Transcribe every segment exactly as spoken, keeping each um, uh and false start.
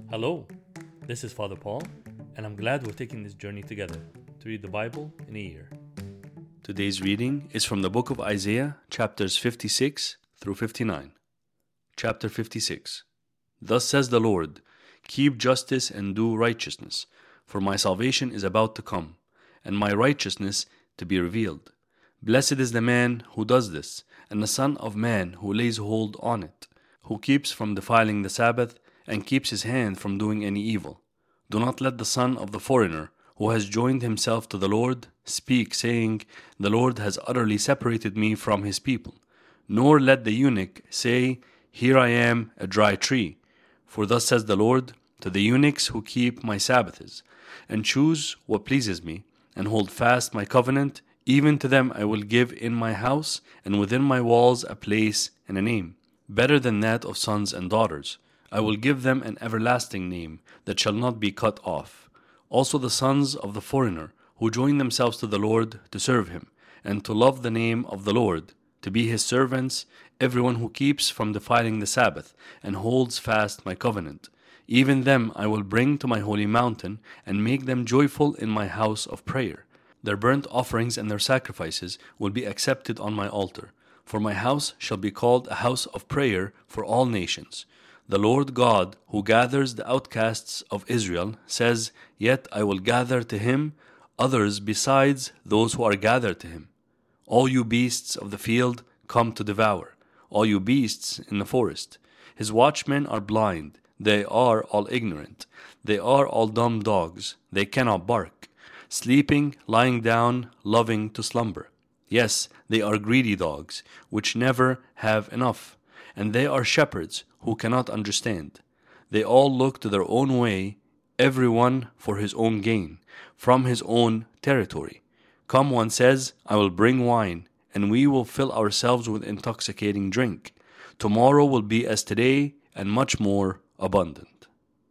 Hello, this is Father Paul, and I'm glad we're taking this journey together to read the Bible in a year. Today's reading is from the book of Isaiah, chapters fifty-six through fifty-nine. Chapter fifty-six. Thus says the Lord, keep justice and do righteousness, for my salvation is about to come, and my righteousness to be revealed. Blessed is the man who does this, and the Son of Man who lays hold on it, who keeps from defiling the Sabbath, and keeps his hand from doing any evil. Do not let the son of the foreigner, who has joined himself to the Lord, speak, saying, the Lord has utterly separated me from his people. Nor let the eunuch say, here I am, a dry tree. For thus says the Lord, to the eunuchs who keep my Sabbaths, and choose what pleases me, and hold fast my covenant, even to them I will give in my house, and within my walls a place and a name, better than that of sons and daughters. I will give them an everlasting name that shall not be cut off. Also the sons of the foreigner, who join themselves to the Lord to serve him, and to love the name of the Lord, to be his servants, everyone who keeps from defiling the Sabbath, and holds fast my covenant. Even them I will bring to my holy mountain, and make them joyful in my house of prayer. Their burnt offerings and their sacrifices will be accepted on my altar. For my house shall be called a house of prayer for all nations. The Lord God, who gathers the outcasts of Israel, says, yet I will gather to him others besides those who are gathered to him. All you beasts of the field come to devour, all you beasts in the forest. His watchmen are blind, they are all ignorant, they are all dumb dogs, they cannot bark, sleeping, lying down, loving to slumber. Yes, they are greedy dogs, which never have enough, and they are shepherds who cannot understand. They all look to their own way, every one for his own gain, from his own territory. Come, one says, I will bring wine, and we will fill ourselves with intoxicating drink. Tomorrow will be as today, and much more abundant.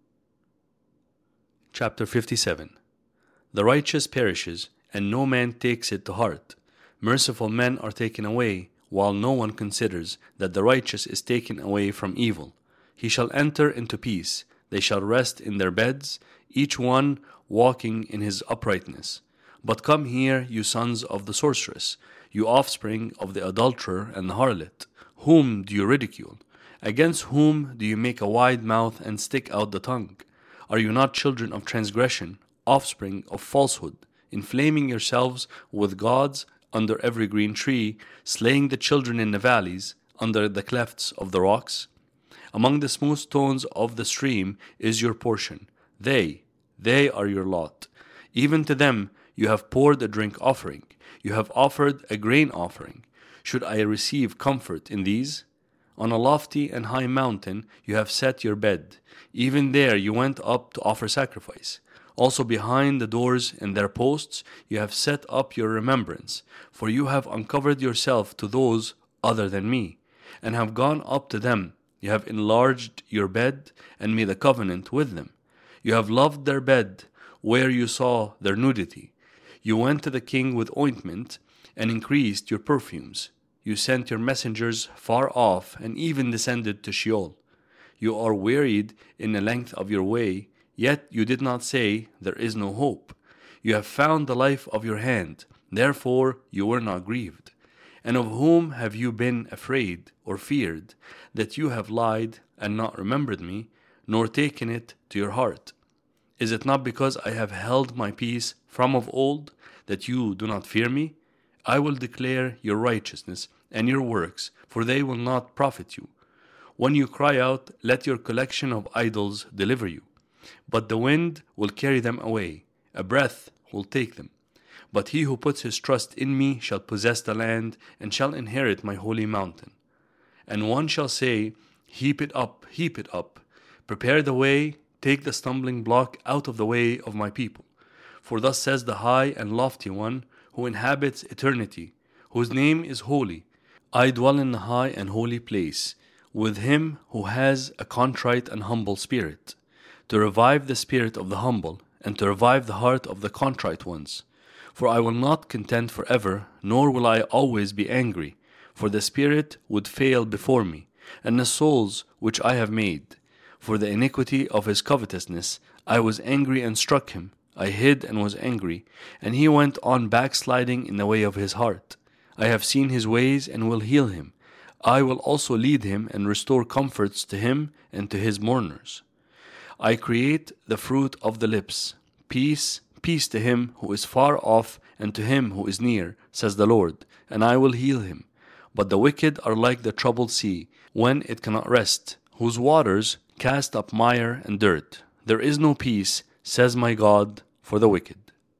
Chapter fifty-seven. The righteous perishes, and no man takes it to heart. Merciful men are taken away, while no one considers that the righteous is taken away from evil. He shall enter into peace, they shall rest in their beds, each one walking in his uprightness. But come here, you sons of the sorceress, you offspring of the adulterer and the harlot. Whom do you ridicule? Against whom do you make a wide mouth and stick out the tongue? Are you not children of transgression, offspring of falsehood, inflaming yourselves with gods under every green tree, slaying the children in the valleys, under the clefts of the rocks? Among the smooth stones of the stream is your portion. They, they are your lot. Even to them you have poured a drink offering. You have offered a grain offering. Should I receive comfort in these? On a lofty and high mountain you have set your bed. Even there you went up to offer sacrifice. Also behind the doors and their posts you have set up your remembrance, for you have uncovered yourself to those other than me, and have gone up to them. You have enlarged your bed and made a covenant with them. You have loved their bed where you saw their nudity. You went to the king with ointment and increased your perfumes. You sent your messengers far off and even descended to Sheol. You are wearied in the length of your way, yet you did not say, there is no hope. You have found the life of your hand, therefore you were not grieved. And of whom have you been afraid or feared, that you have lied and not remembered me, nor taken it to your heart? Is it not because I have held my peace from of old, that you do not fear me? I will declare your righteousness and your works, for they will not profit you. When you cry out, let your collection of idols deliver you. But the wind will carry them away, a breath will take them. But he who puts his trust in me shall possess the land, and shall inherit my holy mountain. And one shall say, heap it up, heap it up. Prepare the way, take the stumbling block out of the way of my people. For thus says the high and lofty one, who inhabits eternity, whose name is holy. I dwell in the high and holy place, with him who has a contrite and humble spirit, to revive the spirit of the humble, and to revive the heart of the contrite ones. For I will not contend forever, nor will I always be angry, for the spirit would fail before me, and the souls which I have made. For the iniquity of his covetousness, I was angry and struck him. I hid and was angry, and he went on backsliding in the way of his heart. I have seen his ways and will heal him. I will also lead him and restore comforts to him and to his mourners. I create the fruit of the lips. Peace, peace to him who is far off and to him who is near, says the Lord, and I will heal him. But the wicked are like the troubled sea, when it cannot rest, whose waters cast up mire and dirt. There is no peace, says my God, for the wicked.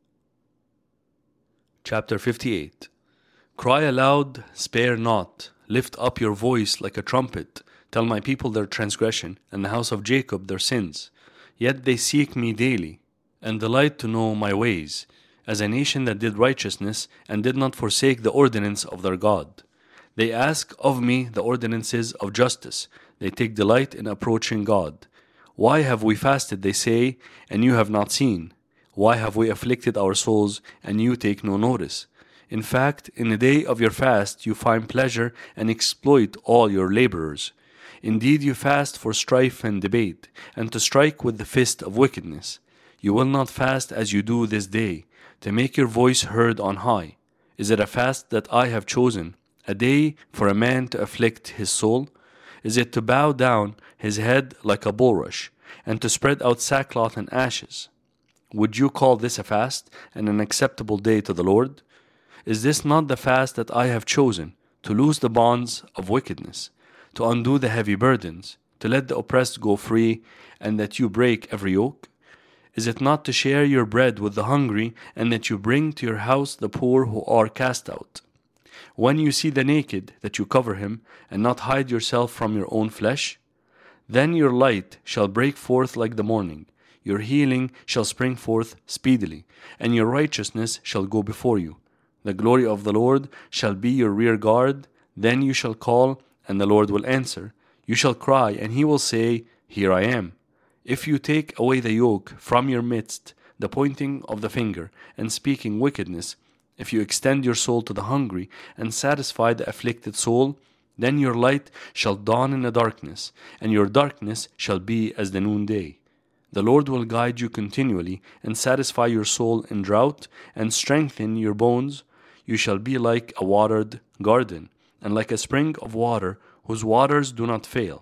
Chapter fifty-eight. Cry aloud, spare not. Lift up your voice like a trumpet. Tell my people their transgression, and the house of Jacob their sins. Yet they seek me daily, and delight to know my ways, as a nation that did righteousness, and did not forsake the ordinance of their God. They ask of me the ordinances of justice. They take delight in approaching God. Why have we fasted, they say, and you have not seen? Why have we afflicted our souls, and you take no notice? In fact, in the day of your fast you find pleasure and exploit all your laborers. Indeed, you fast for strife and debate, and to strike with the fist of wickedness. You will not fast as you do this day, to make your voice heard on high. Is it a fast that I have chosen, a day for a man to afflict his soul? Is it to bow down his head like a bulrush, and to spread out sackcloth and ashes? Would you call this a fast and an acceptable day to the Lord? Is this not the fast that I have chosen, to loose the bonds of wickedness, to undo the heavy burdens, to let the oppressed go free, and that you break every yoke? Is it not to share your bread with the hungry, and that you bring to your house the poor who are cast out? When you see the naked, that you cover him, and not hide yourself from your own flesh? Then your light shall break forth like the morning, your healing shall spring forth speedily, and your righteousness shall go before you. The glory of the Lord shall be your rear guard. Then you shall call, and the Lord will answer. You shall cry, and he will say, Here I am. If you take away the yoke from your midst, the pointing of the finger, and speaking wickedness, if you extend your soul to the hungry, and satisfy the afflicted soul, then your light shall dawn in the darkness, and your darkness shall be as the noonday. The Lord will guide you continually, and satisfy your soul in drought, and strengthen your bones. You shall be like a watered garden, and like a spring of water, whose waters do not fail.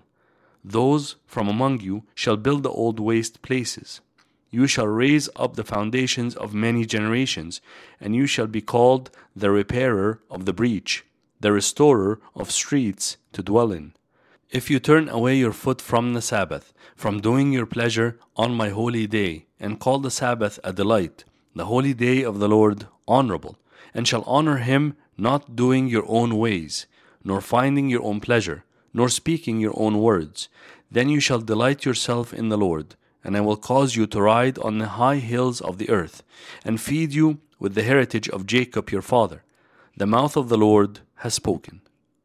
Those from among you shall build the old waste places. You shall raise up the foundations of many generations, and you shall be called the repairer of the breach, the restorer of streets to dwell in. If you turn away your foot from the Sabbath, from doing your pleasure on my holy day, and call the Sabbath a delight, the holy day of the Lord honorable, and shall honor him, not doing your own ways, nor finding your own pleasure, nor speaking your own words, then you shall delight yourself in the Lord, and I will cause you to ride on the high hills of the earth, and feed you with the heritage of Jacob your father. The mouth of the Lord has spoken.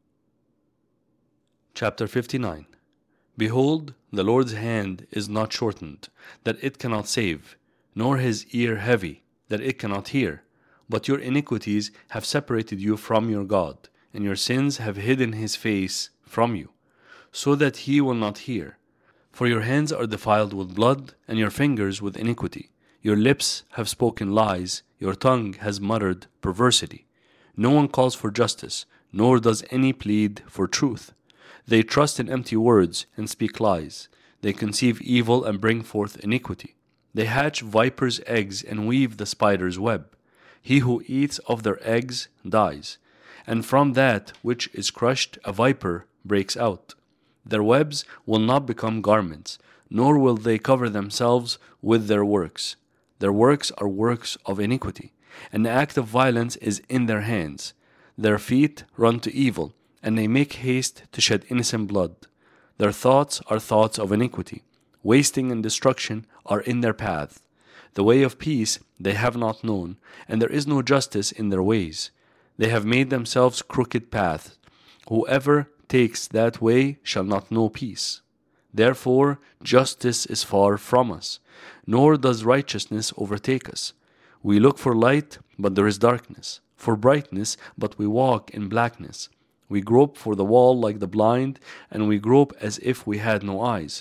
Chapter fifty-nine. Behold, the Lord's hand is not shortened, that it cannot save, nor his ear heavy, that it cannot hear. But your iniquities have separated you from your God, and your sins have hidden his face from you, so that he will not hear. For your hands are defiled with blood, and your fingers with iniquity. Your lips have spoken lies, your tongue has muttered perversity. No one calls for justice, nor does any plead for truth. They trust in empty words and speak lies. They conceive evil and bring forth iniquity. They hatch vipers' eggs and weave the spider's web. He who eats of their eggs dies, and from that which is crushed a viper breaks out. Their webs will not become garments, nor will they cover themselves with their works. Their works are works of iniquity, and the act of violence is in their hands. Their feet run to evil, and they make haste to shed innocent blood. Their thoughts are thoughts of iniquity. Wasting and destruction are in their path. The way of peace they have not known, and there is no justice in their ways. They have made themselves crooked paths. Whoever takes that way shall not know peace. Therefore justice is far from us, nor does righteousness overtake us. We look for light, but there is darkness, for brightness, but we walk in blackness. We grope for the wall like the blind, and we grope as if we had no eyes.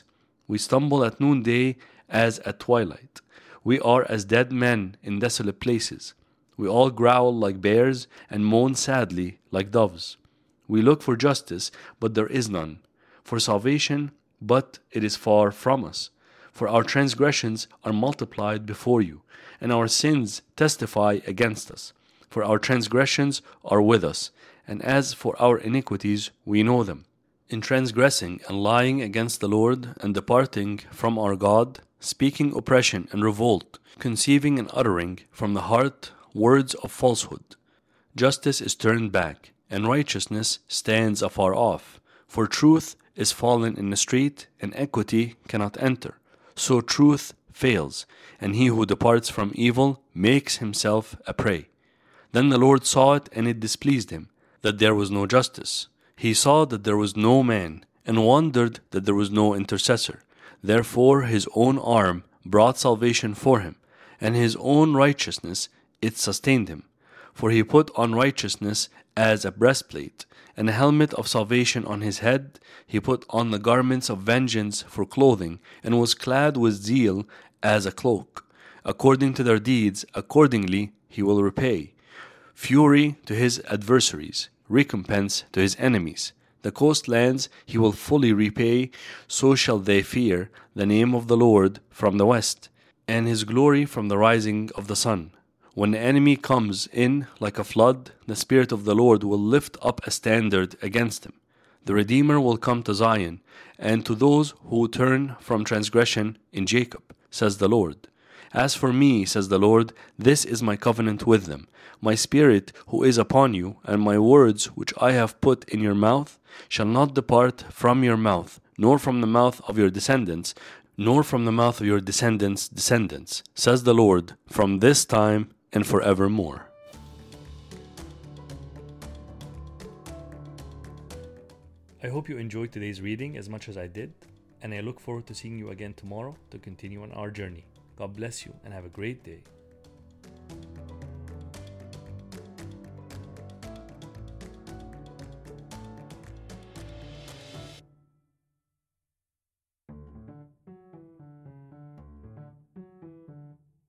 We stumble at noonday as at twilight. We are as dead men in desolate places. We all growl like bears and moan sadly like doves. We look for justice, but there is none. For salvation, but it is far from us. For our transgressions are multiplied before you, and our sins testify against us. For our transgressions are with us, and as for our iniquities, we know them. In transgressing and lying against the Lord, and departing from our God, speaking oppression and revolt, conceiving and uttering from the heart words of falsehood. Justice is turned back, and righteousness stands afar off. For truth is fallen in the street, and equity cannot enter. So truth fails, and he who departs from evil makes himself a prey. Then the Lord saw it, and it displeased him, that there was no justice. He saw that there was no man, and wondered that there was no intercessor. Therefore his own arm brought salvation for him, and his own righteousness it sustained him. For he put on righteousness as a breastplate, and a helmet of salvation on his head. He put on the garments of vengeance for clothing, and was clad with zeal as a cloak. According to their deeds, accordingly he will repay. Fury to his adversaries, recompense to his enemies. The coastlands he will fully repay, so shall they fear the name of the Lord from the west, and his glory from the rising of the sun. When the enemy comes in like a flood, the Spirit of the Lord will lift up a standard against him. The Redeemer will come to Zion, and to those who turn from transgression in Jacob, says the Lord. As for me, says the Lord, this is my covenant with them. My Spirit who is upon you, and my words which I have put in your mouth, shall not depart from your mouth, nor from the mouth of your descendants, nor from the mouth of your descendants' descendants, says the Lord, from this time and forevermore. I hope you enjoyed today's reading as much as I did, and I look forward to seeing you again tomorrow to continue on our journey. God bless you and have a great day.